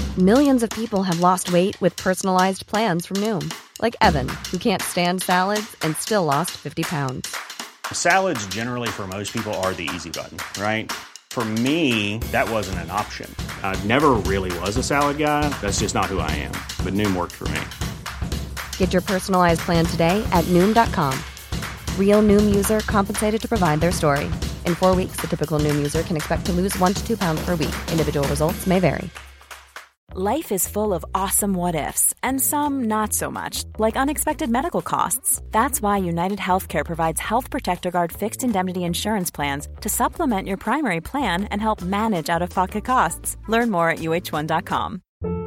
Millions of people have lost weight with personalized plans from Noom. Like Evan, who can't stand salads and still lost 50 pounds. Salads generally for most people are the easy button, right? For me, that wasn't an option. I never really was a salad guy. That's just not who I am. But Noom worked for me. Get your personalized plan today at Noom.com. Real Noom user compensated to provide their story. In 4 weeks, the typical Noom user can expect to lose 1 to 2 pounds per week. Individual results may vary. Life is full of awesome what-ifs, and some not so much, like unexpected medical costs. That's why United Healthcare provides Health Protector Guard fixed indemnity insurance plans to supplement your primary plan and help manage out-of-pocket costs. Learn more at UH1.com.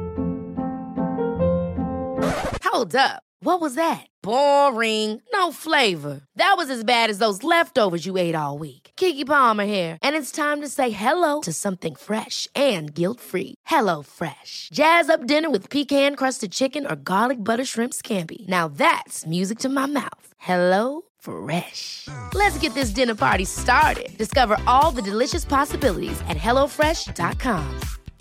Hold up. What was that? Boring. No flavor. That was as bad as those leftovers you ate all week. Keke Palmer here, and it's time to say hello to something fresh and guilt-free. Hello Fresh. Jazz up dinner with pecan-crusted chicken or garlic butter shrimp scampi. Now that's music to my mouth. Hello Fresh. Let's get this dinner party started. Discover all the delicious possibilities at HelloFresh.com.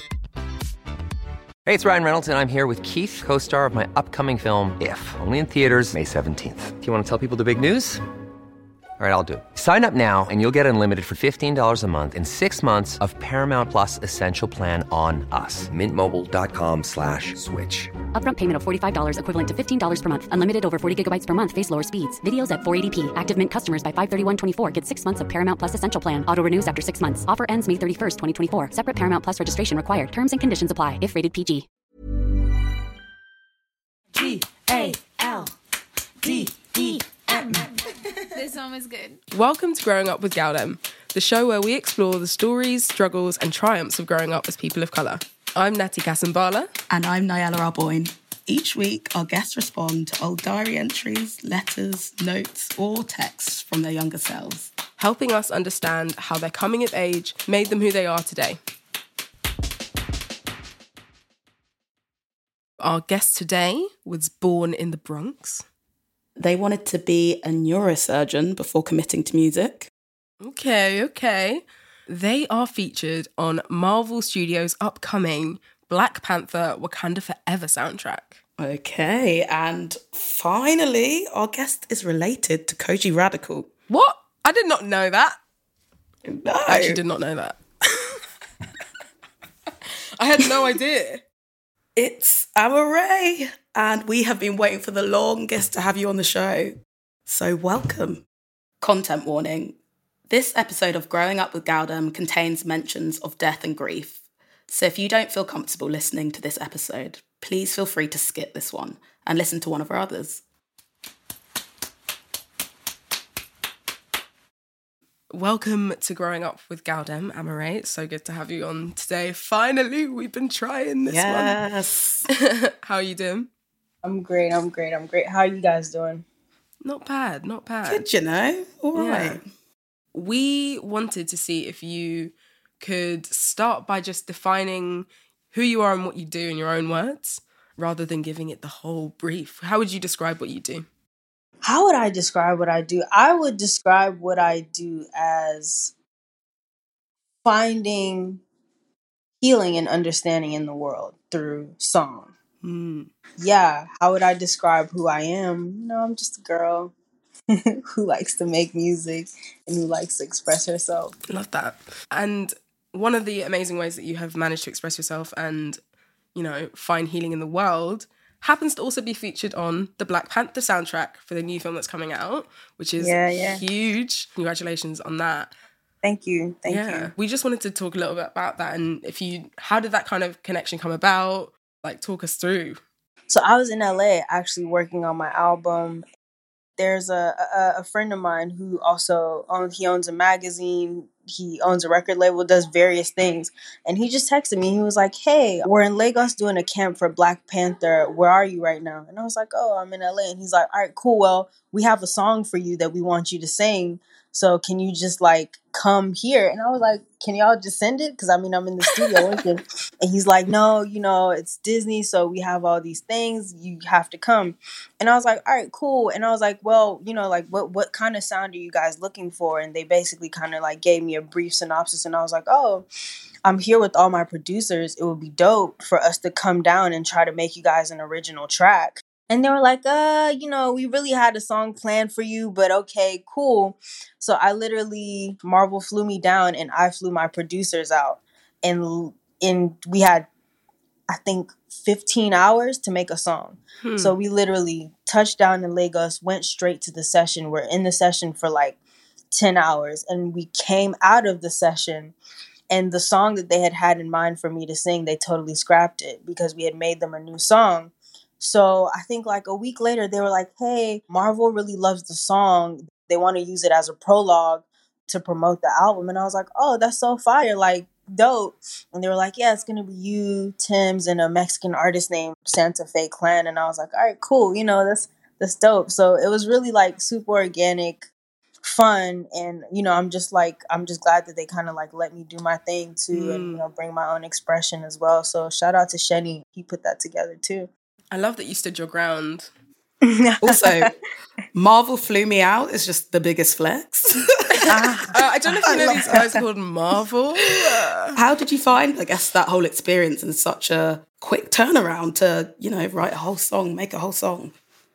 Hey, it's Ryan Reynolds, and I'm here with Keith, co-star of my upcoming film, If, only in theaters May 17th. Do you want to tell people the big news? All right, I'll do it. Sign up now and you'll get unlimited for $15 a month and 6 months of Paramount Plus Essential Plan on us. MintMobile.com/switch. Upfront payment of $45 equivalent to $15 per month. Unlimited over 40 gigabytes per month. Face lower speeds. Videos at 480p. Active Mint customers by 531.24 get 6 months of Paramount Plus Essential Plan. Auto renews after 6 months. Offer ends May 31st, 2024. Separate Paramount Plus registration required. Terms and conditions apply if rated PG. G-A-L-D-E-M. This song is good. Welcome to Growing Up with Galdem, the show where we explore the stories, struggles and triumphs of growing up as people of colour. I'm Natty Kasambala. And I'm Nyala Arboin. Each week, our guests respond to old diary entries, letters, notes or texts from their younger selves, helping us understand how their coming of age made them who they are today. Our guest today was born in the Bronx. They wanted to be a neurosurgeon before committing to music. Okay. They are featured on Marvel Studios' upcoming Black Panther Wakanda Forever soundtrack. Okay, and finally, our guest is related to Koji Radical. What? I did not know that. No. I actually did not know that. I had no idea. It's Amaarae, and we have been waiting for the longest to have you on the show. So welcome. Content warning. This episode of Growing Up with Galdem contains mentions of death and grief. So if you don't feel comfortable listening to this episode, please feel free to skip this one and listen to one of our others. Welcome to Growing Up with Galdem, Amaarae. It's so good to have you on today. Finally, we've been trying this one. Yes. How are you doing? I'm great. How are you guys doing? Not bad. Good, you know. All right. We wanted to see if you could start by just defining who you are and what you do in your own words, rather than giving it the whole brief. How would you describe what you do? How would I describe what I do? I would describe what I do as finding healing and understanding in the world through song. Yeah, how would I describe who I am? I'm just a girl who likes to make music and who likes to express herself. Love that. And one of the amazing ways that you have managed to express yourself and, find healing in the world happens to also be featured on the Black Panther soundtrack for the new film that's coming out, which is huge. Congratulations on that. Thank you. Thank you. We just wanted to talk a little bit about that, and how did that kind of connection come about? Like, talk us through. So I was in LA actually working on my album. There's a friend of mine who also owns a magazine. He owns a record label, does various things. And he just texted me. He was like, hey, we're in Lagos doing a camp for Black Panther. Where are you right now? And I was like, oh, I'm in LA. And he's like, all right, cool. Well, we have a song for you that we want you to sing. So can you just like come here? And I was like, can y'all just send it? Because I mean, I'm in the studio working. And he's like, no, you know, it's Disney, so we have all these things. You have to come. And I was like, all right, cool. And I was like, well, you know, like what kind of sound are you guys looking for? And they basically kind of like gave me a brief synopsis. And I was like, oh, I'm here with all my producers. It would be dope for us to come down and try to make you guys an original track. And they were like, you know, we really had a song planned for you, but okay, cool. So I literally, Marvel flew me down and I flew my producers out. And we had, I think, 15 hours to make a song. So we literally touched down in Lagos, went straight to the session. We're in the session for like 10 hours. And we came out of the session. And the song that they had in mind for me to sing, they totally scrapped it because we had made them a new song. So I think like a week later, they were like, hey, Marvel really loves the song. They want to use it as a prologue to promote the album. And I was like, oh, that's so fire. Like, dope. And they were like, yeah, it's going to be you, Tim's, and a Mexican artist named Santa Fe Clan. And I was like, all right, cool. You know, that's dope. So it was really like super organic, fun. And, you know, I'm just glad that they kind of like let me do my thing too and, you know, bring my own expression as well. So shout out to Shenny. He put that together too. I love that you stood your ground. Also, Marvel flew me out is just the biggest flex. I don't know if you know these guys called Marvel. How did you find, I guess, that whole experience in such a quick turnaround to, you know, write a whole song, make a whole song?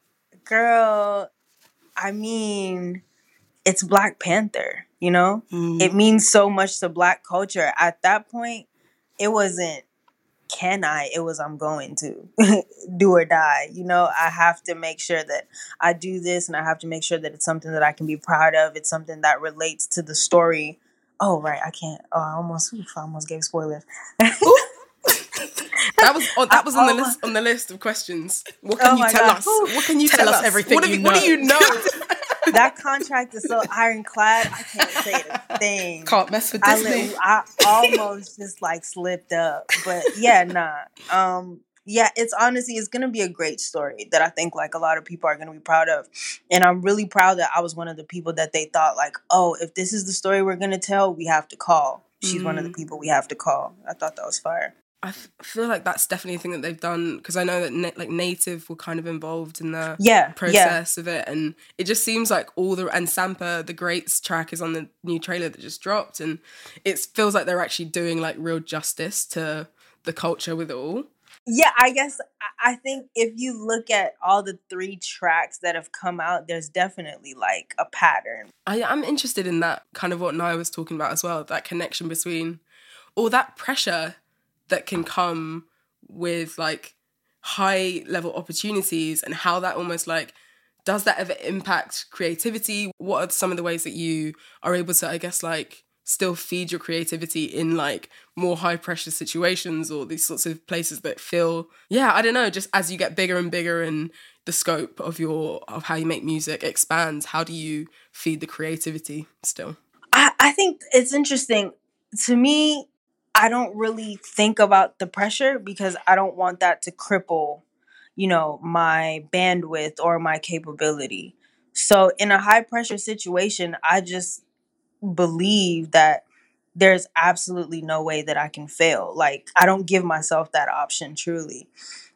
Girl, I mean, it's Black Panther, you know? It means so much to Black culture. At that point, it wasn't, it was I'm going to do or die. You know, I have to make sure that I do this and I have to make sure that it's something that I can be proud of. It's something that relates to the story. Oh, right. I can't. Oh, I almost gave spoilers. That was on the list of questions. What can you tell us? What can you tell us? Everything what do you know? That contract is so ironclad. I can't say a thing. Can't mess with Disney. I almost just like slipped up, but yeah, nah. Yeah, it's going to be a great story that I think like a lot of people are going to be proud of. And I'm really proud that I was one of the people that they thought like, oh, if this is the story we're going to tell, we have to call. She's one of the people we have to call. I thought that was fire. I feel like that's definitely a thing that they've done because I know that like Native were kind of involved in the process of it, and it just seems like and Sampa the Greats track is on the new trailer that just dropped, and it feels like they're actually doing like real justice to the culture with it all. Yeah, I guess I think if you look at all the 3 tracks that have come out, there's definitely like a pattern. I'm interested in that kind of what Naya was talking about as well, that connection between all that pressure that can come with like high level opportunities and how that almost like, does that ever impact creativity? What are some of the ways that you are able to, I guess, like still feed your creativity in like more high pressure situations or these sorts of places that feel, I don't know, just as you get bigger and bigger and the scope of how you make music expands, how do you feed the creativity still? I think it's interesting. To me, I don't really think about the pressure because I don't want that to cripple, you know, my bandwidth or my capability. So in a high pressure situation, I just believe that there's absolutely no way that I can fail. Like, I don't give myself that option, truly.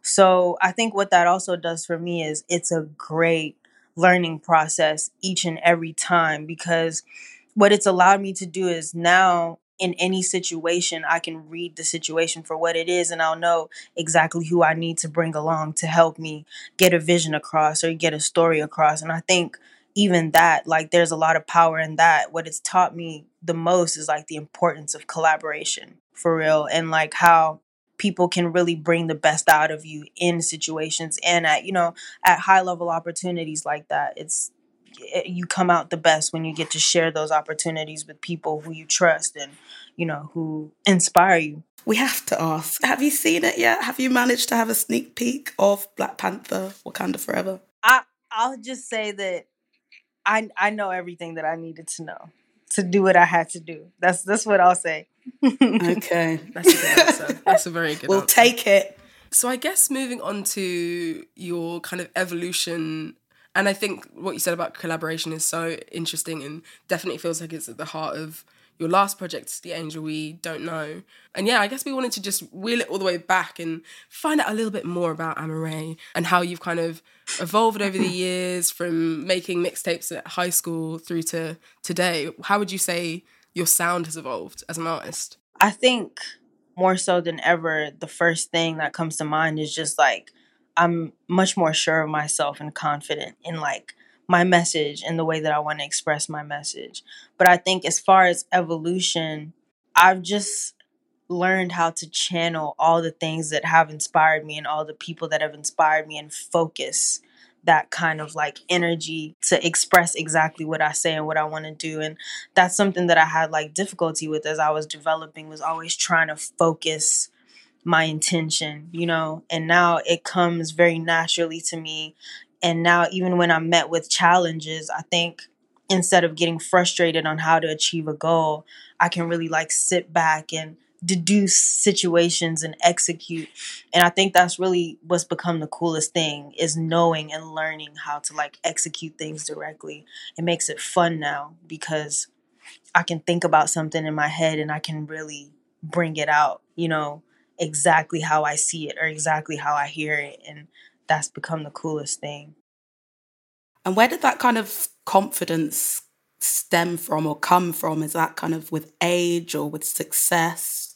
So I think what that also does for me is it's a great learning process each and every time, because what it's allowed me to do is now in any situation, I can read the situation for what it is, and I'll know exactly who I need to bring along to help me get a vision across or get a story across. And I think even that, like, there's a lot of power in that. What it's taught me the most is like the importance of collaboration, for real, and like how people can really bring the best out of you in situations and at high level opportunities like that. You come out the best when you get to share those opportunities with people who you trust and, you know, who inspire you. We have to ask, have you seen it yet? Have you managed to have a sneak peek of Black Panther, Wakanda Forever? I'll just say that I know everything that I needed to know to do what I had to do. That's what I'll say. Okay. That's a good answer. That's a very good answer. We'll take it. So I guess moving on to your kind of evolution And I think what you said about collaboration is so interesting and definitely feels like it's at the heart of your last project, The Angel We Don't Know. And yeah, I guess we wanted to just wheel it all the way back and find out a little bit more about Amaarae and how you've kind of evolved over the years from making mixtapes at high school through to today. How would you say your sound has evolved as an artist? I think more so than ever, the first thing that comes to mind is just like, I'm much more sure of myself and confident in like my message and the way that I want to express my message. But I think as far as evolution, I've just learned how to channel all the things that have inspired me and all the people that have inspired me and focus that kind of like energy to express exactly what I say and what I want to do. And that's something that I had like difficulty with as I was developing, was always trying to focus my intention, you know, and now it comes very naturally to me. And now even when I'm met with challenges, I think instead of getting frustrated on how to achieve a goal, I can really like sit back and deduce situations and execute. And I think that's really what's become the coolest thing, is knowing and learning how to like execute things directly. It makes it fun now because I can think about something in my head and I can really bring it out, you know, exactly how I see it or exactly how I hear it. And that's become the coolest thing. And where did that kind of confidence stem from or come from? Is that kind of with age or with success?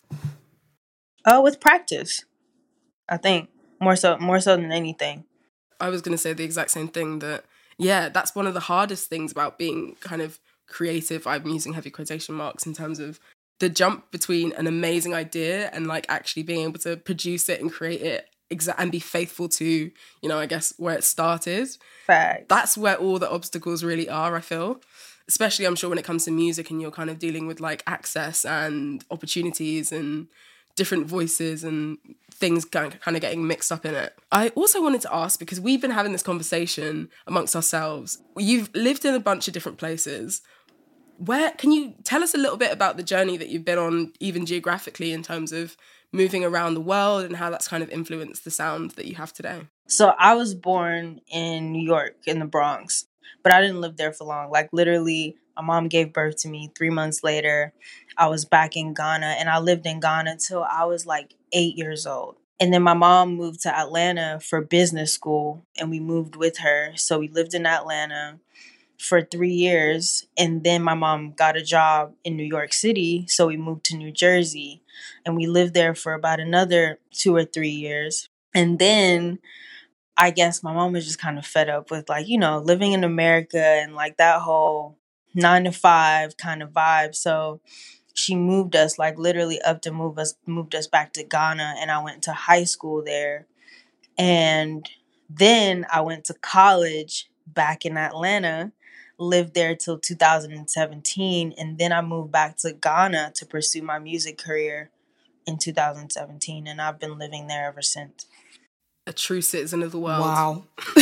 With practice, I think. More so than anything. I was going to say the exact same thing, that, yeah, that's one of the hardest things about being kind of creative. I'm using heavy quotation marks in terms of the jump between an amazing idea and like actually being able to produce it and create it and be faithful to, you know, I guess where it started. Fact. That's where all the obstacles really are, I feel. Especially, I'm sure, when it comes to music and you're kind of dealing with like access and opportunities and different voices and things kind of getting mixed up in it. I also wanted to ask, because we've been having this conversation amongst ourselves. You've lived in a bunch of different places. Where can you tell us a little bit about the journey that you've been on, even geographically, in terms of moving around the world and how that's kind of influenced the sound that you have today? So I was born in New York, in the Bronx, but I didn't live there for long. Like literally, my mom gave birth to me. 3 months later, I was back in Ghana, and I lived in Ghana till I was like 8 years old. And then my mom moved to Atlanta for business school, and we moved with her. So we lived in Atlanta for 3 years. And then my mom got a job in New York City. So we moved to New Jersey, and we lived there for about another 2 or 3 years. And then I guess my mom was just kind of fed up with like, you know, living in America and like that whole 9 to 5 kind of vibe. So she moved us, like literally moved us back to Ghana, and I went to high school there. And then I went to college back in Atlanta, lived there till 2017, and then I moved back to Ghana to pursue my music career in 2017, and I've been living there ever since. A true citizen of the world. Wow.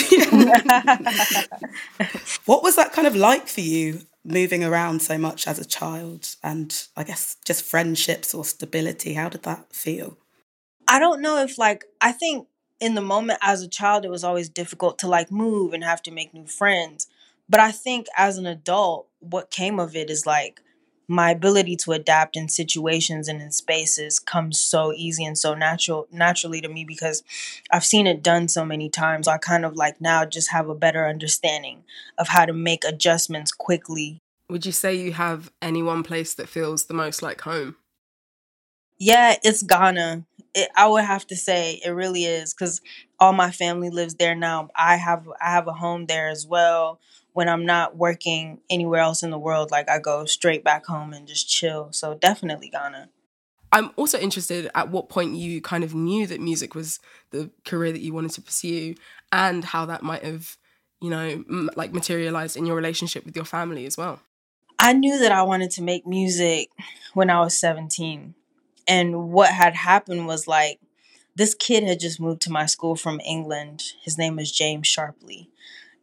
What was that kind of like for you, moving around so much as a child, and I guess just friendships or stability? How did that feel? I don't know if I think in the moment as a child, it was always difficult to like move and have to make new friends. But I think as an adult, what came of it is like my ability to adapt in situations and in spaces comes so easy and so naturally to me, because I've seen it done so many times. I kind of like now just have a better understanding of how to make adjustments quickly. Would you say you have any one place that feels the most like home? Yeah, it's Ghana. I would have to say it really is, because all my family lives there now. I have a home there as well. When I'm not working anywhere else in the world, like I go straight back home and just chill. So definitely Ghana. I'm also interested at what point you kind of knew that music was the career that you wanted to pursue, and how that might have, you know, like materialized in your relationship with your family as well. I knew that I wanted to make music when I was 17. And what had happened was like, this kid had just moved to my school from England. His name is James Sharpley.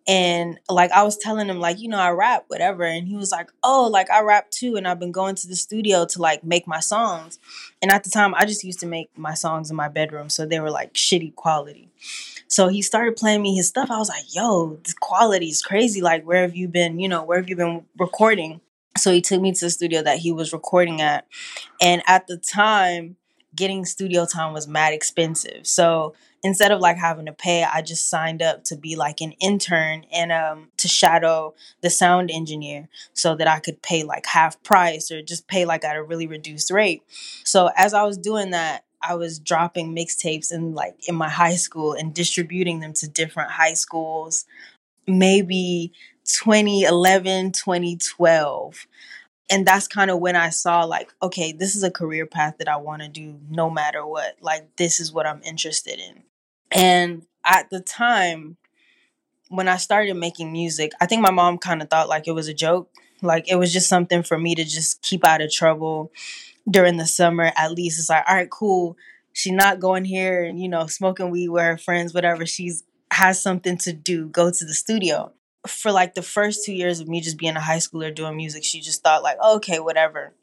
And like I was telling him, like, I rap, whatever. And he was like, oh, like I rap too. And I've been going to the studio to like make my songs. And at the time, I just used to make my songs in my bedroom. So they were like shitty quality. So he started playing me his stuff. I was like, yo, this quality is crazy. Like, where have you been, where have you been recording? So he took me to the studio that he was recording at. And at the time, getting studio time was mad expensive. So instead of like having to pay, I just signed up to be like an intern and to shadow the sound engineer so that I could pay like half price or just pay like at a really reduced rate. So as I was doing that, I was dropping mixtapes in my high school and distributing them to different high schools, maybe 2011, 2012. And that's kind of when I saw like, okay, this is a career path that I want to do no matter what. Like, this is what I'm interested in. And at the time, when I started making music, I think my mom kind of thought like it was a joke. Like, it was just something for me to just keep out of trouble during the summer. At least it's like, all right, cool. She's not going here and, smoking weed with her friends, whatever. She's has something to do, go to the studio. For like the first 2 years of me just being a high schooler doing music, she just thought like, oh, okay, whatever.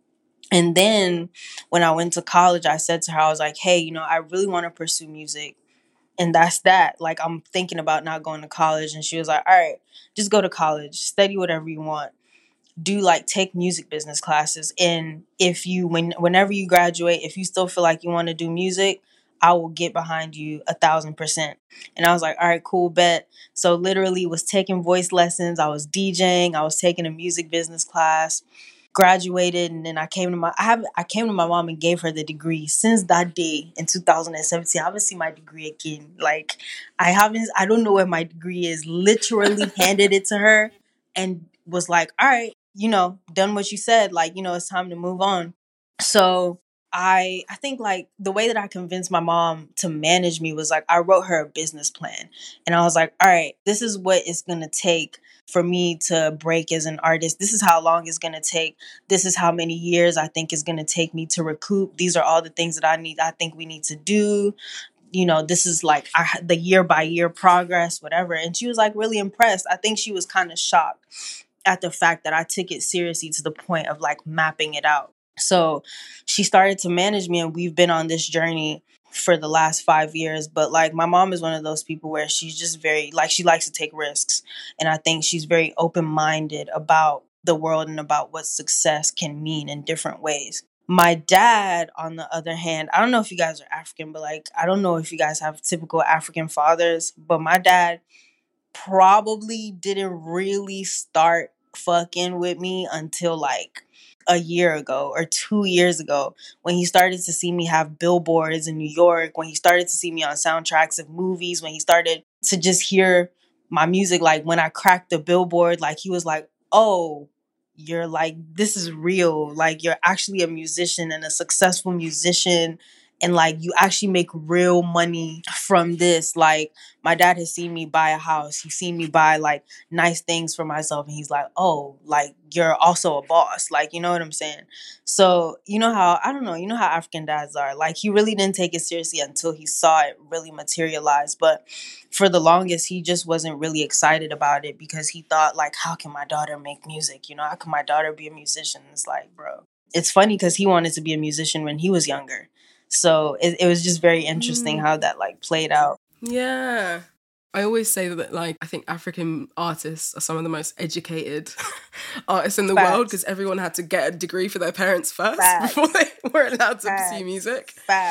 And then when I went to college, I said to her, I was like, hey, I really want to pursue music. And that's that. Like, I'm thinking about not going to college. And she was like, all right, just go to college, study whatever you want. Do like take music business classes. And if you, whenever you graduate, if you still feel like you want to do music, I will get behind you 1,000%. And I was like, all right, cool, bet. So literally was taking voice lessons. I was DJing. I was taking a music business class, graduated. And then I came to my mom and gave her the degree. Since that day in 2017, I haven't seen my degree again. Like I don't know where my degree is. Literally handed it to her and was like, all right, done what you said. Like, it's time to move on. So I think like the way that I convinced my mom to manage me was like I wrote her a business plan. And I was like, all right, this is what it's going to take for me to break as an artist. This is how long it's going to take. This is how many years I think it's going to take me to recoup. These are all the things that I think we need to do. This is like the year by year progress, whatever. And she was like really impressed. I think she was kind of shocked at the fact that I took it seriously to the point of like mapping it out. So she started to manage me, and we've been on this journey for the last 5 years. But like my mom is one of those people where she's just very like, she likes to take risks. And I think she's very open-minded about the world and about what success can mean in different ways. My dad, on the other hand, I don't know if you guys are African, but like, I don't know if you guys have typical African fathers, but my dad probably didn't really start fucking with me until like a year ago or 2 years ago, when he started to see me have billboards in New York, when he started to see me on soundtracks of movies, when he started to just hear my music. Like when I cracked the billboard, like he was like, oh, you're like, this is real. Like you're actually a musician and a successful musician. And like, you actually make real money from this. Like my dad has seen me buy a house. He's seen me buy like nice things for myself. And he's like, oh, like you're also a boss. Like, you know what I'm saying? So, I don't know, how African dads are. Like he really didn't take it seriously until he saw it really materialize. But for the longest, he just wasn't really excited about it because he thought like, how can my daughter make music? How can my daughter be a musician? It's like, bro, it's funny because he wanted to be a musician when he was younger. So it was just very interesting how that like played out. Yeah. I always say that like I think African artists are some of the most educated artists in the world because everyone had to get a degree for their parents first before they were allowed to pursue music.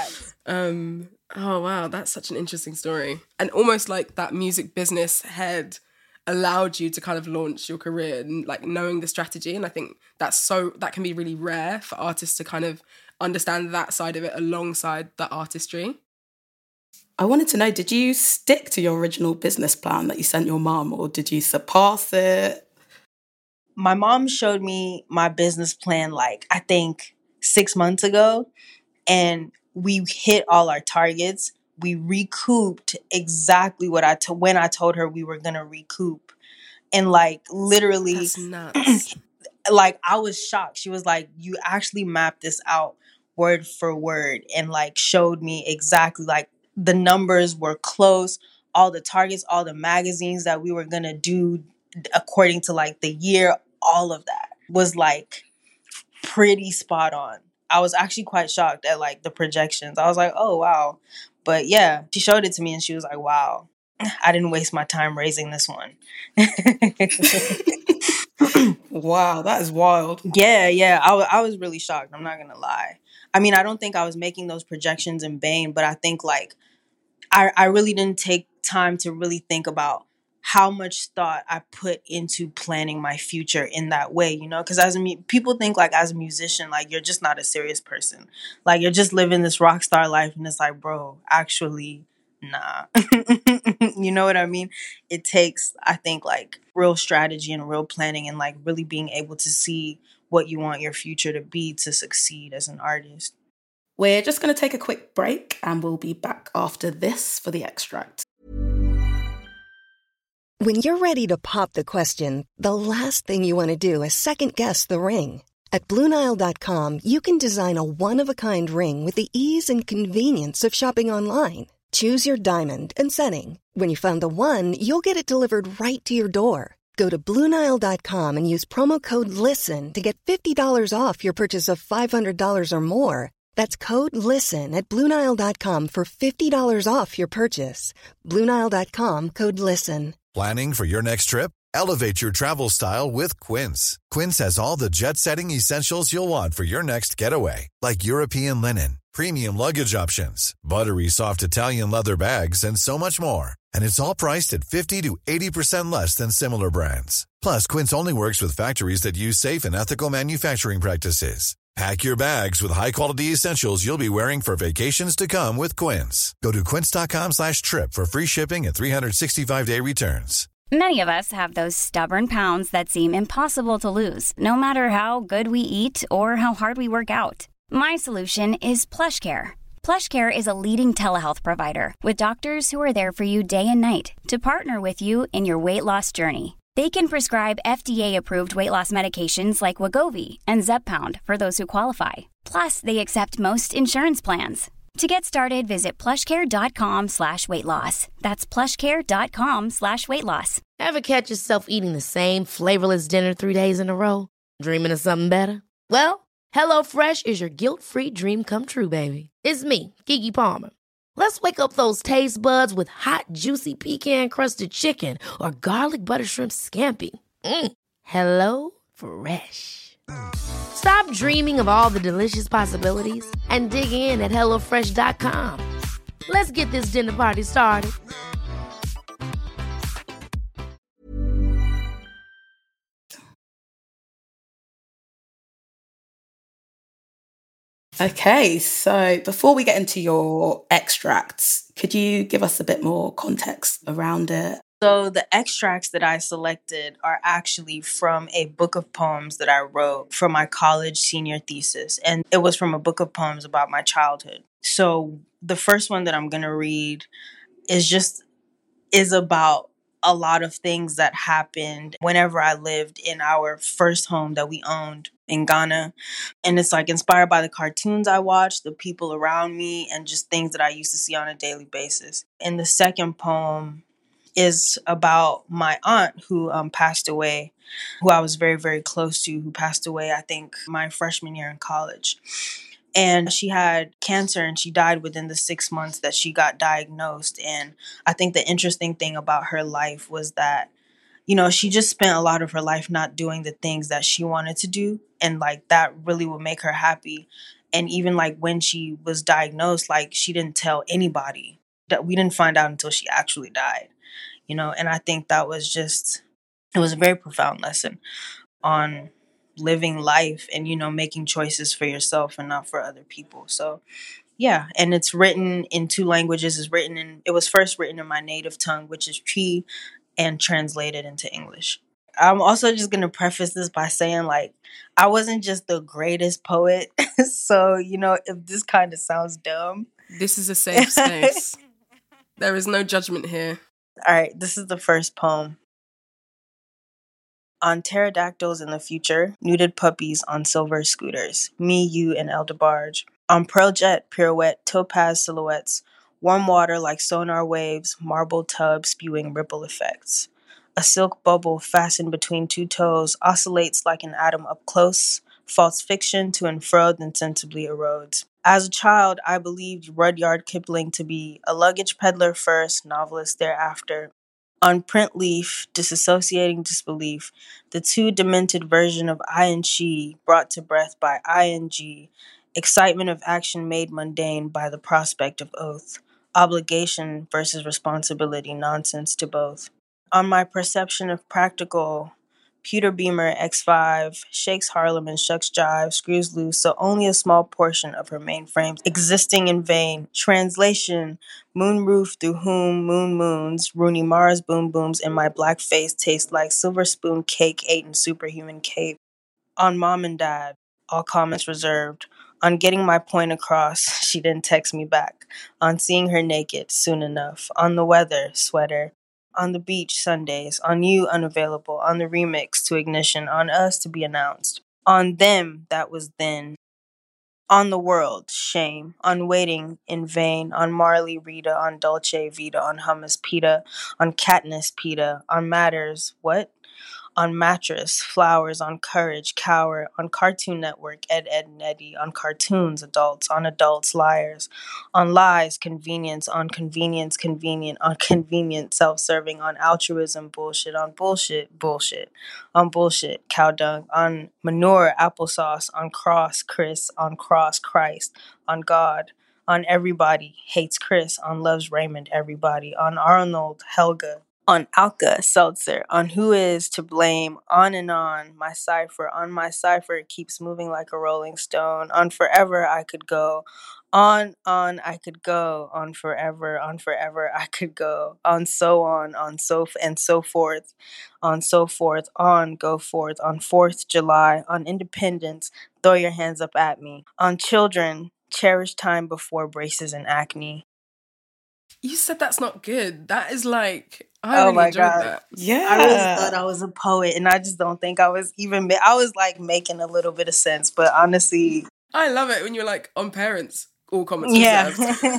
Oh wow, that's such an interesting story. And almost like that music business head allowed you to kind of launch your career and like knowing the strategy. And I think that can be really rare for artists to kind of understand that side of it alongside the artistry. I wanted to know, did you stick to your original business plan that you sent your mom, or did you surpass it? My mom showed me my business plan like I think 6 months ago, and we hit all our targets. We recouped exactly what when I told her we were going to recoup. And like literally, that's nuts. Like I was shocked. She was like, you actually mapped this out word for word, and like showed me exactly like the numbers were close all the targets, all the magazines that we were going to do according to like the year, all of that was like pretty spot on. I was actually quite shocked at like the projections. I was like, oh, wow. But yeah, she showed it to me and she was like, wow, I didn't waste my time raising this one. Wow, that is wild. Yeah. I was really shocked. I'm not going to lie. I mean, I don't think I was making those projections in vain, but I think like I really didn't take time to really think about how much thought I put into planning my future in that way, you know? Because people think like as a musician, like you're just not a serious person. Like you're just living this rock star life, and it's like, bro, actually, nah. You know what I mean? It takes, I think, like real strategy and real planning and like really being able to see what you want your future to be to succeed as an artist. We're just going to take a quick break and we'll be back after this for the extract. When you're ready to pop the question, the last thing you want to do is second-guess the ring. At BlueNile.com, you can design a one-of-a-kind ring with the ease and convenience of shopping online. Choose your diamond and setting. When you find the one, you'll get it delivered right to your door. Go to BlueNile.com and use promo code LISTEN to get $50 off your purchase of $500 or more. That's code LISTEN at BlueNile.com for $50 off your purchase. BlueNile.com, code LISTEN. Planning for your next trip? Elevate your travel style with Quince. Quince has all the jet-setting essentials you'll want for your next getaway, like European linen, premium luggage options, buttery soft Italian leather bags, and so much more. And it's all priced at 50 to 80% less than similar brands. Plus, Quince only works with factories that use safe and ethical manufacturing practices. Pack your bags with high-quality essentials you'll be wearing for vacations to come with Quince. Go to quince.com/trip for free shipping and 365-day returns. Many of us have those stubborn pounds that seem impossible to lose, no matter how good we eat or how hard we work out. My solution is PlushCare. PlushCare is a leading telehealth provider with doctors who are there for you day and night to partner with you in your weight loss journey. They can prescribe FDA-approved weight loss medications like Wegovy and Zepbound for those who qualify. Plus, they accept most insurance plans. To get started, visit plushcare.com/weightloss. That's plushcare.com/weightloss. Ever catch yourself eating the same flavorless dinner 3 days in a row? Dreaming of something better? Well, HelloFresh is your guilt-free dream come true, baby. It's me, Keke Palmer. Let's wake up those taste buds with hot, juicy pecan-crusted chicken or garlic butter shrimp scampi. Hello Fresh. Stop dreaming of all the delicious possibilities and dig in at HelloFresh.com. Let's get this dinner party started. Okay, so before we get into your extracts, could you give us a bit more context around it? So the extracts that I selected are actually from a book of poems that I wrote for my college senior thesis. And it was from a book of poems about my childhood. So the first one that I'm going to read is about a lot of things that happened whenever I lived in our first home that we owned in Ghana. And it's like inspired by the cartoons I watched, the people around me, and just things that I used to see on a daily basis. And the second poem is about my aunt who passed away, who I was very, very close to, who passed away, I think, my freshman year in college. And she had cancer and she died within the 6 months that she got diagnosed. And I think the interesting thing about her life was that, you know, she just spent a lot of her life not doing the things that she wanted to do. And like that really would make her happy. And even like when she was diagnosed, like she didn't tell anybody. That we didn't find out until she actually died, you know. And I think that was it was a very profound lesson on living life and, you know, making choices for yourself and not for other people. So yeah, and it's written in 2 languages. It was first written in my native tongue, which is Twi, and translated into English. I'm also just going to preface this by saying, like, I wasn't just the greatest poet. So, you know, if this kind of sounds dumb. This is a safe space. There is no judgment here. All right, this is the first poem. On pterodactyls in the future, nuded puppies on silver scooters. Me, you, and El DeBarge. On pearl jet, pirouette, topaz silhouettes. Warm water like sonar waves, marble tub spewing ripple effects. A silk bubble fastened between two toes oscillates like an atom up close, false fiction to and fro, then sensibly erodes. As a child, I believed Rudyard Kipling to be a luggage peddler first, novelist thereafter. On print leaf, disassociating disbelief, the two-demented version of I and she brought to breath by ing, excitement of action made mundane by the prospect of oath, obligation versus responsibility, nonsense to both. On my perception of practical, Pewter Beamer X5 shakes Harlem and shucks jive, screws loose, so only a small portion of her mainframe existing in vain. Translation: moon roof through whom moon moons, Rooney Mara's boom booms, and my black face tastes like silver spoon cake ate in superhuman cape. On mom and dad, all comments reserved. On getting my point across, she didn't text me back. On seeing her naked, soon enough. On the weather, sweater. On the beach, Sundays. On you, unavailable. On the remix, to ignition. On us, to be announced. On them, that was then. On the world, shame. On waiting, in vain. On Marley, Rita. On Dolce Vita. On hummus, pita. On Katniss, pita. On matters, what? On mattress, flowers, on courage, cower, on Cartoon Network, Ed, and Eddie, on cartoons, adults, on adults, liars, on lies, convenience, on convenience, convenient, on convenient, self-serving, on altruism, bullshit, on bullshit, bullshit, on bullshit, cow dung, on manure, applesauce, on cross, Chris, on cross, Christ, on God, on everybody, hates Chris, on loves Raymond, everybody, on Arnold, Helga, on Alka Seltzer, on who is to blame, on and on, my cipher, it keeps moving like a rolling stone, on forever I could go, on I could go, on forever I could go, on so and so forth, on so forth, on go forth, on 4th July, on Independence, throw your hands up at me, on children, cherish time before braces and acne. You said that's not good. That is like, I really enjoyed that. Yeah. I really thought I was a poet, and I just don't think I was even, I was like making a little bit of sense, but honestly. I love it when you're like, on parents, all comments reserved.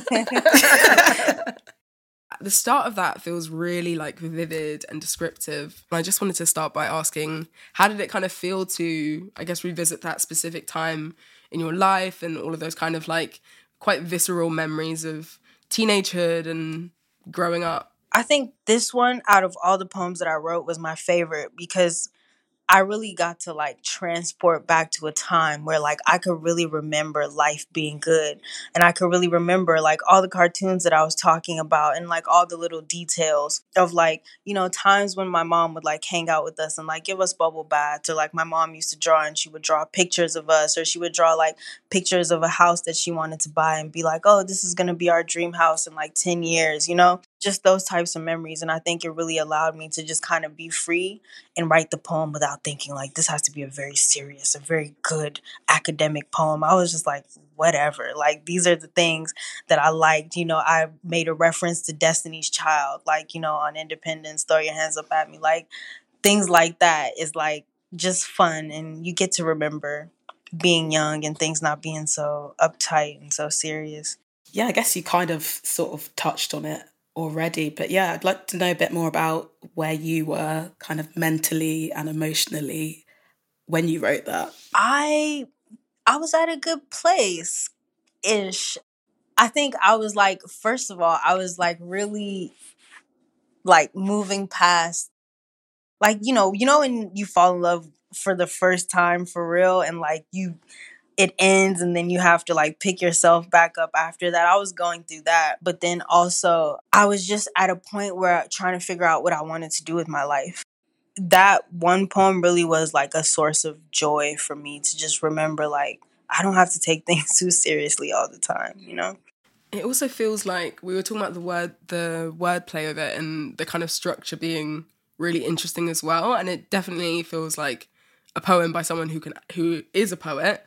The start of that feels really like vivid and descriptive. And I just wanted to start by asking, how did it kind of feel to, I guess, revisit that specific time in your life and all of those kind of like quite visceral memories of teenagehood and growing up? I think this one, out of all the poems that I wrote, was my favorite because I really got to like transport back to a time where like I could really remember life being good, and I could really remember like all the cartoons that I was talking about and like all the little details of like, you know, times when my mom would like hang out with us and like give us bubble baths, or like my mom used to draw and she would draw pictures of us, or she would draw like pictures of a house that she wanted to buy and be like, oh, this is going to be our dream house in like 10 years, you know, just those types of memories. And I think it really allowed me to just kind of be free and write the poem without thinking like this has to be a very serious, a very good academic poem. I was just like, whatever. Like, these are the things that I liked. You know, I made a reference to Destiny's Child, like, you know, on Independence, throw your hands up at me. Like, things like that is like just fun. And you get to remember being young and things not being so uptight and so serious. Yeah, I guess you kind of sort of touched on it already, but yeah, I'd like to know a bit more about where you were kind of mentally and emotionally when you wrote that. I was at a good place ish. I think I was like, first of all, I was like really like moving past, like, you know when you fall in love for the first time for real, and like it ends and then you have to like pick yourself back up after that. I was going through that. But then also I was just at a point where trying to figure out what I wanted to do with my life. That one poem really was like a source of joy for me to just remember like I don't have to take things too seriously all the time, you know? It also feels like we were talking about the wordplay of it and the kind of structure being really interesting as well. And it definitely feels like a poem by someone who is a poet.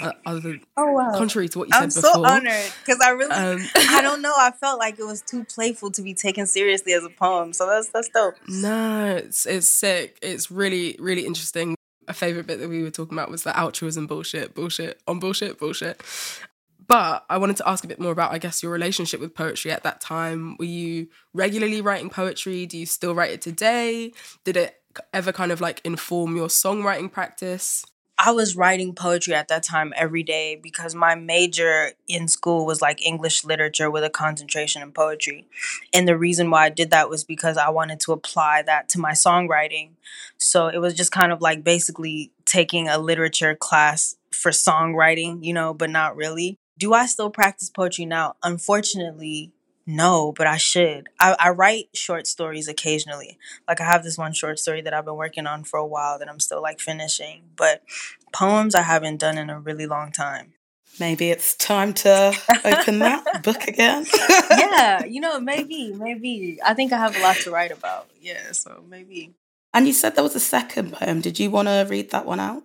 Wow. Contrary to what you said before. I'm so honored because I really, I don't know, I felt like it was too playful to be taken seriously as a poem. So that's dope. No, it's sick. It's really, really interesting. A favourite bit that we were talking about was the altruism bullshit on bullshit. But I wanted to ask a bit more about, I guess, your relationship with poetry at that time. Were you regularly writing poetry? Do you still write it today? Did it ever kind of like inform your songwriting practice? I was writing poetry at that time every day because my major in school was like English literature with a concentration in poetry. And the reason why I did that was because I wanted to apply that to my songwriting. So it was just kind of like basically taking a literature class for songwriting, you know, but not really. Do I still practice poetry now? Unfortunately, no, but I should. I write short stories occasionally. Like I have this one short story that I've been working on for a while that I'm still like finishing. But poems I haven't done in a really long time. Maybe it's time to open that book again. Yeah, you know, maybe. I think I have a lot to write about. Yeah, so maybe. And you said there was a second poem. Did you want to read that one out?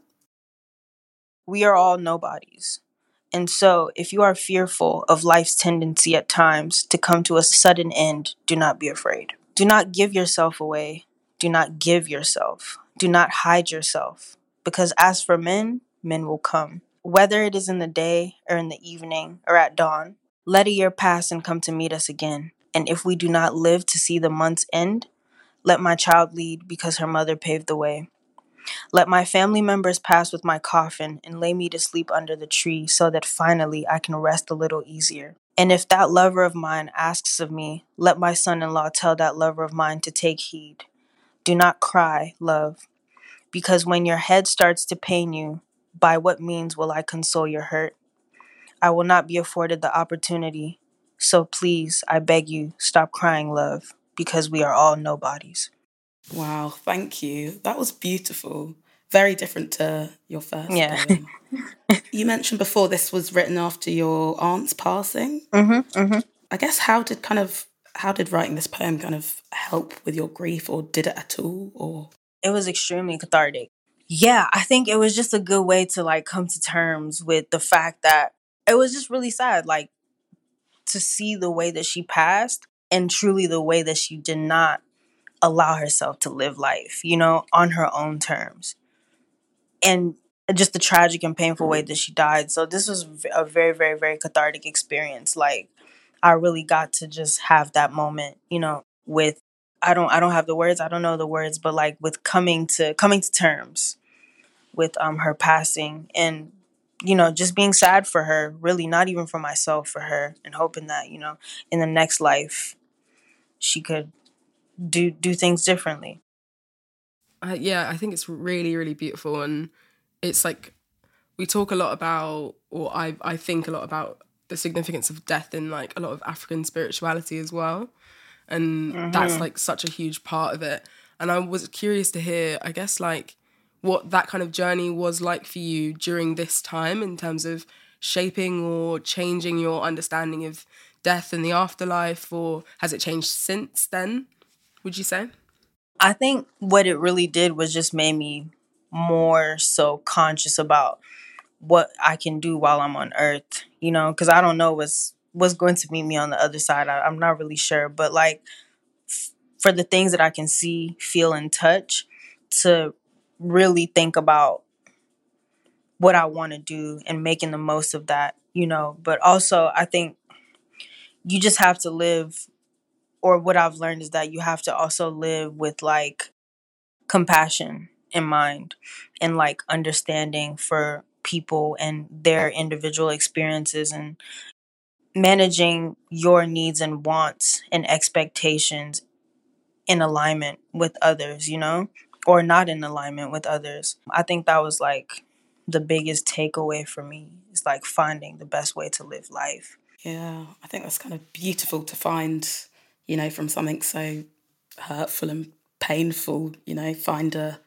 We are all nobodies. And so, if you are fearful of life's tendency at times to come to a sudden end, do not be afraid. Do not give yourself away. Do not give yourself. Do not hide yourself. Because as for men, men will come. Whether it is in the day or in the evening or at dawn, let a year pass and come to meet us again. And if we do not live to see the month's end, let my child lead because her mother paved the way. Let my family members pass with my coffin and lay me to sleep under the tree so that finally I can rest a little easier. And if that lover of mine asks of me, let my son-in-law tell that lover of mine to take heed. Do not cry, love, because when your head starts to pain you, by what means will I console your hurt? I will not be afforded the opportunity. So please, I beg you, stop crying, love, because we are all nobodies. Wow, thank you. That was beautiful. Very different to your first poem. You mentioned before this was written after your aunt's passing. I guess how did writing this poem kind of help with your grief, or did it at all? Or it was extremely cathartic. Yeah, I think it was just a good way to like come to terms with the fact that it was just really sad, like to see the way that she passed and truly the way that she did not allow herself to live life, you know, on her own terms. And just the tragic and painful way that she died. So this was a very, very, very cathartic experience. Like I really got to just have that moment, you know, with I don't have the words, I don't know the words, but like with coming to terms with her passing, and you know, just being sad for her, really, not even for myself, for her, and hoping that, you know, in the next life she could do things differently. Yeah, I think it's really, really beautiful. And it's like we talk a lot about, or I think a lot about the significance of death in like a lot of African spirituality as well. And that's like such a huge part of it. And I was curious to hear, I guess, like what that kind of journey was like for you during this time in terms of shaping or changing your understanding of death and the afterlife, or has it changed since then, would you say? I think what it really did was just made me more so conscious about what I can do while I'm on Earth, you know, because I don't know what's going to meet me on the other side. I'm not really sure. But like for the things that I can see, feel, and touch, to really think about what I want to do and making the most of that, you know. But also I think you just have to live, or what I've learned is that you have to also live with like compassion in mind and like understanding for people and their individual experiences, and managing your needs and wants and expectations in alignment with others, you know, or not in alignment with others. I think that was like the biggest takeaway for me, is like finding the best way to live life. Yeah, I think that's kind of beautiful to find, you know, from something so hurtful and painful, you know, find a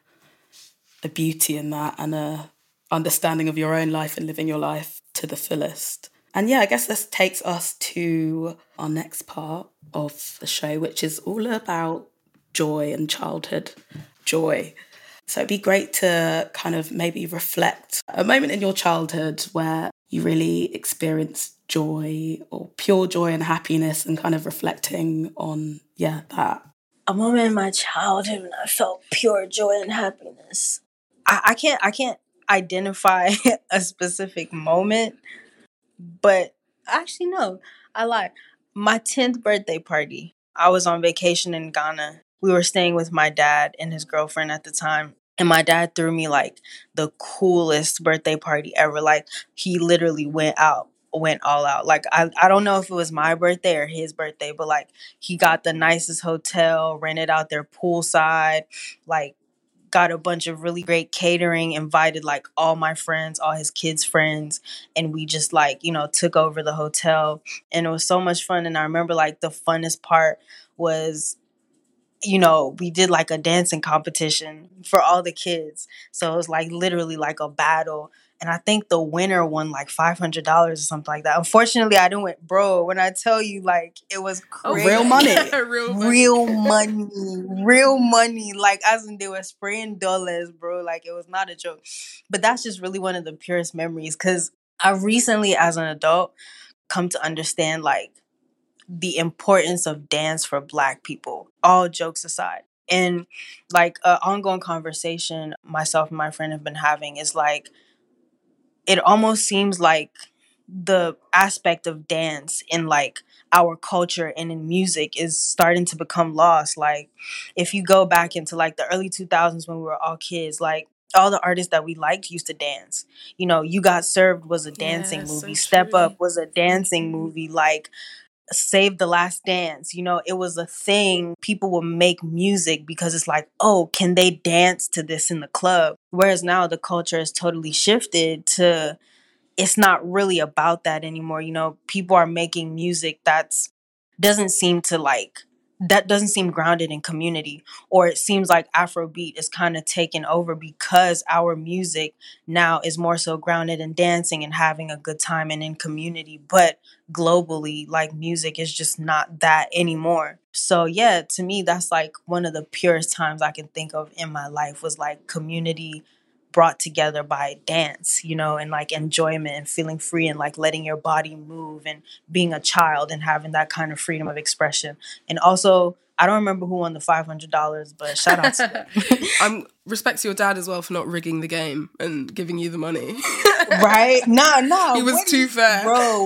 beauty in that, and a understanding of your own life and living your life to the fullest. And yeah, I guess this takes us to our next part of the show, which is all about joy and childhood joy. So it'd be great to kind of maybe reflect a moment in your childhood where you really experienced joy, or pure joy and happiness, and kind of reflecting on, that. A moment in my childhood when I felt pure joy and happiness. I can't identify a specific moment, But actually, no, I lied. My 10th birthday party, I was on vacation in Ghana. We were staying with my dad and his girlfriend at the time. And my dad threw me like the coolest birthday party ever. Like, he literally went all out. Like, I don't know if it was my birthday or his birthday, but like, he got the nicest hotel, rented out their poolside, like, got a bunch of really great catering, invited like all my friends, all his kids' friends, and we just like, took over the hotel, and it was so much fun. And I remember like the funnest part was, we did like a dancing competition for all the kids. So it was like literally like a battle. And I think the winner won like $500 or something like that. Unfortunately, I didn't win. Bro, when I tell you, like, it was crazy. Real money. Real money. Like, as in they were spraying dollars, bro. Like, it was not a joke. But that's just really one of the purest memories. Because I recently, as an adult, come to understand, like, the importance of dance for Black people, all jokes aside. And, like, an ongoing conversation myself and my friend have been having is, like, it almost seems like the aspect of dance in like our culture and in music is starting to become lost. Like, if you go back into like the early 2000s when we were all kids, like all the artists that we liked used to dance. You Got Served was a dancing movie. So Step Up was a dancing movie. Like, Save the Last Dance, it was a thing. People would make music because it's like, oh, can they dance to this in the club? Whereas now the culture has totally shifted to, it's not really about that anymore. People are making music that doesn't seem grounded in community, or it seems like Afrobeat is kind of taken over because our music now is more so grounded in dancing and having a good time and in community. But globally, like, music is just not that anymore. So yeah, to me, that's like one of the purest times I can think of in my life was like community brought together by dance, and like enjoyment and feeling free and like letting your body move and being a child and having that kind of freedom of expression. And also, I don't remember who won the $500, but shout out to them. Respect to your dad as well for not rigging the game and giving you the money. Right? No. He was too fair. Bro,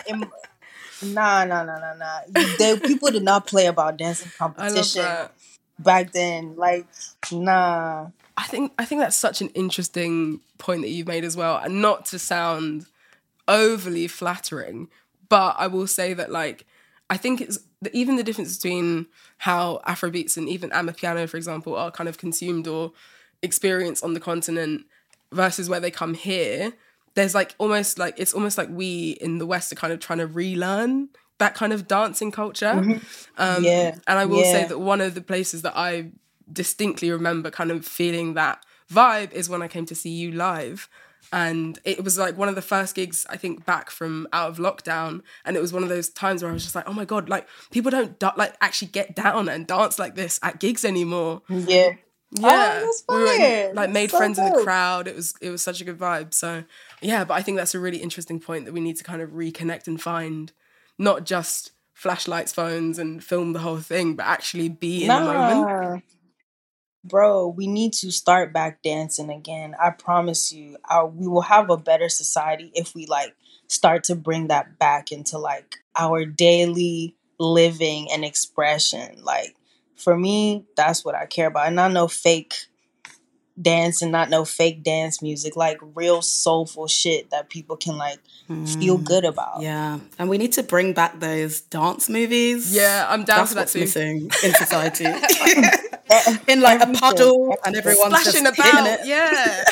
nah. People did not play about dancing competition back then. Like, nah. I think that's such an interesting point that you've made as well, and not to sound overly flattering, but I will say that, like, I think it's even the difference between how Afrobeats and even Amapiano, for example, are kind of consumed or experienced on the continent versus where they come here. There's like it's almost like we in the West are kind of trying to relearn that kind of dancing culture. Mm-hmm. And I will say that one of the places that I distinctly remember kind of feeling that vibe is when I came to see you live. And it was like one of the first gigs, I think, back from out of lockdown. And it was one of those times where I was just like, oh my God, like, people don't actually get down and dance like this at gigs anymore. Yeah. We were, like, made friends in the crowd. It was such a good vibe. So yeah, but I think that's a really interesting point that we need to kind of reconnect and find not just flashlights, phones, and film the whole thing, but actually be in the moment. Bro, we need to start back dancing again. I promise you, we will have a better society if we like start to bring that back into like our daily living and expression. Like, for me, that's what I care about. And not no fake dance and not no fake dance music, like real soulful shit that people can like feel good about. Yeah. And we need to bring back those dance movies. Yeah, I'm down for that too. That's what's missing in society. In like a puddle and everyone's splashing just about. it. Yeah.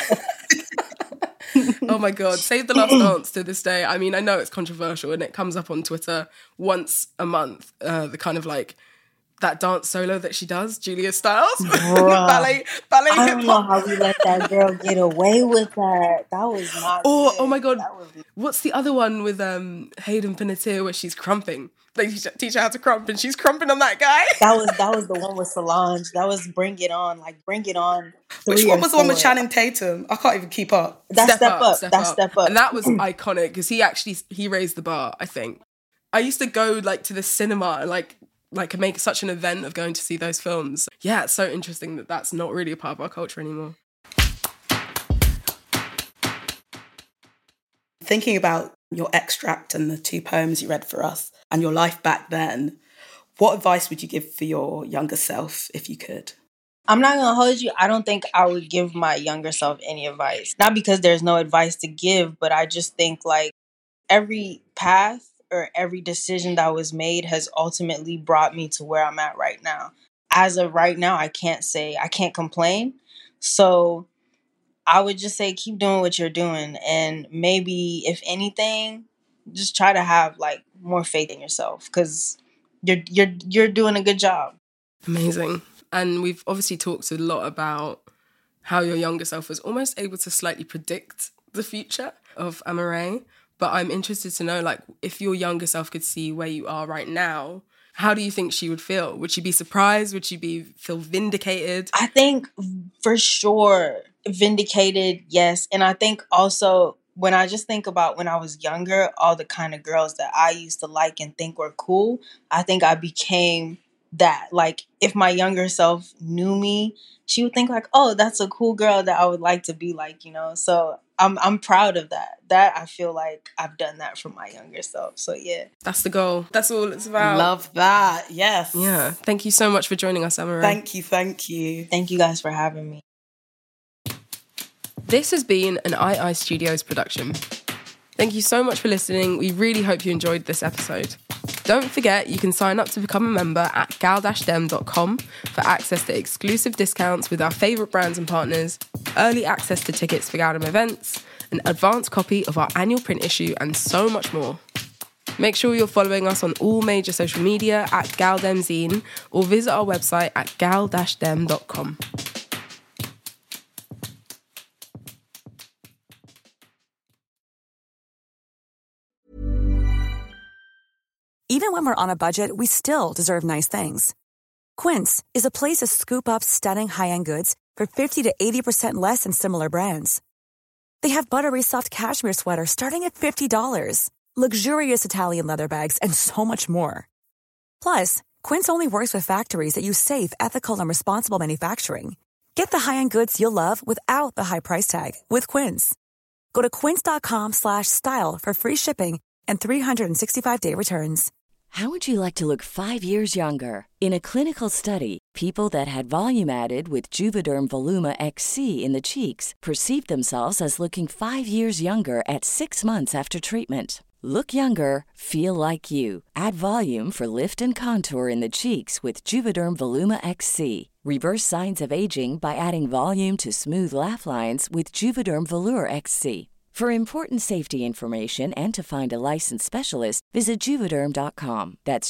Oh my God, Save the Last Dance to this day. I mean, I know it's controversial and it comes up on Twitter once a month, the kind of like that dance solo that she does, Julia Stiles. ballet I don't know how we let that girl get away with that. That was not good. Oh my God, what's the other one with Hayden Panettiere where she's crumping? They teach her how to crump and she's crumping on that guy. That was the one with Solange. That was Bring It On. Like, Bring It On. Which one was the one with Channing Tatum? I can't even keep up. That's Step Up. That's Step Up. And that was iconic because he raised the bar, I think. I used to go like to the cinema and like make such an event of going to see those films. Yeah, it's so interesting that that's not really a part of our culture anymore. Thinking about your extract and the 2 poems you read for us and your life back then, what advice would you give for your younger self if you could? I'm not going to hold you. I don't think I would give my younger self any advice. Not because there's no advice to give, but I just think like every path or every decision that was made has ultimately brought me to where I'm at right now. As of right now, I can't complain. So I would just say keep doing what you're doing. And maybe, if anything, just try to have like more faith in yourself because you're doing a good job. Amazing. And we've obviously talked a lot about how your younger self was almost able to slightly predict the future of Amaarae. But I'm interested to know, like, if your younger self could see where you are right now, how do you think she would feel? Would she be surprised? Would she feel vindicated? I think for sure vindicated, yes. And I think also when I just think about when I was younger, all the kind of girls that I used to like and think were cool, I think I became that. Like, if my younger self knew me, she would think like, oh, that's a cool girl that I would like to be like, you know? So I'm proud of that. That I feel like I've done that for my younger self. So yeah. That's the goal. That's all it's about. Love that. Yes. Yeah. Thank you so much for joining us, Amaarae. Thank you. Thank you guys for having me. This has been an II Studios production. Thank you so much for listening. We really hope you enjoyed this episode. Don't forget, you can sign up to become a member at gal-dem.com for access to exclusive discounts with our favourite brands and partners, early access to tickets for Galdem events, an advanced copy of our annual print issue, and so much more. Make sure you're following us on all major social media at GaldemZine or visit our website at gal-dem.com. Even when we're on a budget, we still deserve nice things. Quince is a place to scoop up stunning high-end goods for 50 to 80% less than similar brands. They have buttery soft cashmere sweaters starting at $50, luxurious Italian leather bags, and so much more. Plus, Quince only works with factories that use safe, ethical, and responsible manufacturing. Get the high-end goods you'll love without the high price tag with Quince. Go to quince.com/style for free shipping and 365-day returns. How would you like to look 5 years younger? In a clinical study, people that had volume added with Juvederm Voluma XC in the cheeks perceived themselves as looking 5 years younger at 6 months after treatment. Look younger, feel like you. Add volume for lift and contour in the cheeks with Juvederm Voluma XC. Reverse signs of aging by adding volume to smooth laugh lines with Juvederm Volure XC. For important safety information and to find a licensed specialist, visit Juvederm.com. That's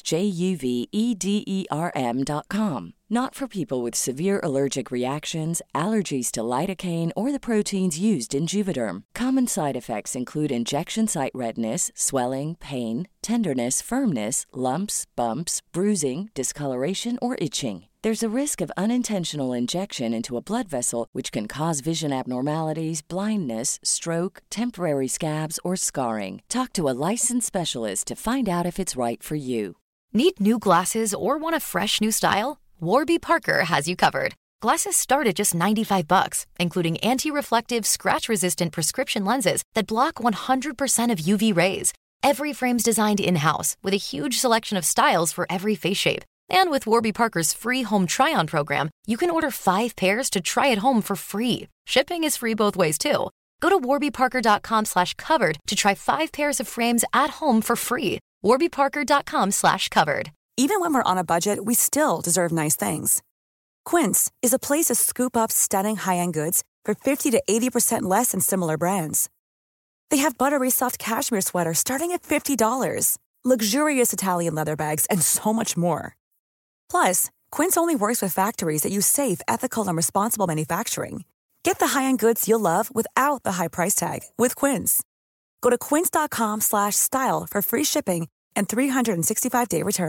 JUVEDERM.com. Not for people with severe allergic reactions, allergies to lidocaine, or the proteins used in Juvederm. Common side effects include injection site redness, swelling, pain, tenderness, firmness, lumps, bumps, bruising, discoloration, or itching. There's a risk of unintentional injection into a blood vessel, which can cause vision abnormalities, blindness, stroke, temporary scabs, or scarring. Talk to a licensed specialist to find out if it's right for you. Need new glasses or want a fresh new style? Warby Parker has you covered. Glasses start at just $95, including anti-reflective, scratch-resistant prescription lenses that block 100% of UV rays. Every frame's designed in-house with a huge selection of styles for every face shape. And with Warby Parker's free home try-on program, you can order 5 pairs to try at home for free. Shipping is free both ways, too. Go to warbyparker.com/covered to try 5 pairs of frames at home for free. warbyparker.com/covered. Even when we're on a budget, we still deserve nice things. Quince is a place to scoop up stunning high-end goods for 50 to 80% less than similar brands. They have buttery soft cashmere sweaters starting at $50, luxurious Italian leather bags, and so much more. Plus, Quince only works with factories that use safe, ethical, and responsible manufacturing. Get the high-end goods you'll love without the high price tag with Quince. Go to quince.com/style for free shipping and 365-day returns.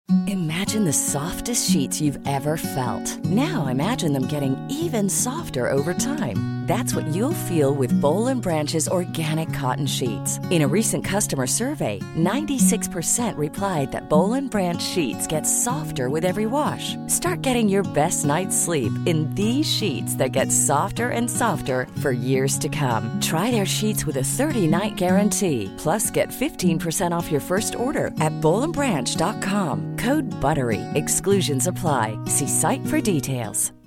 Imagine the softest sheets you've ever felt. Now imagine them getting even softer over time. That's what you'll feel with Boll & Branch's organic cotton sheets. In a recent customer survey, 96% replied that Boll & Branch sheets get softer with every wash. Start getting your best night's sleep in these sheets that get softer and softer for years to come. Try their sheets with a 30-night guarantee. Plus, get 15% off your first order at bollandbranch.com. Code BUTTERY. Exclusions apply. See site for details.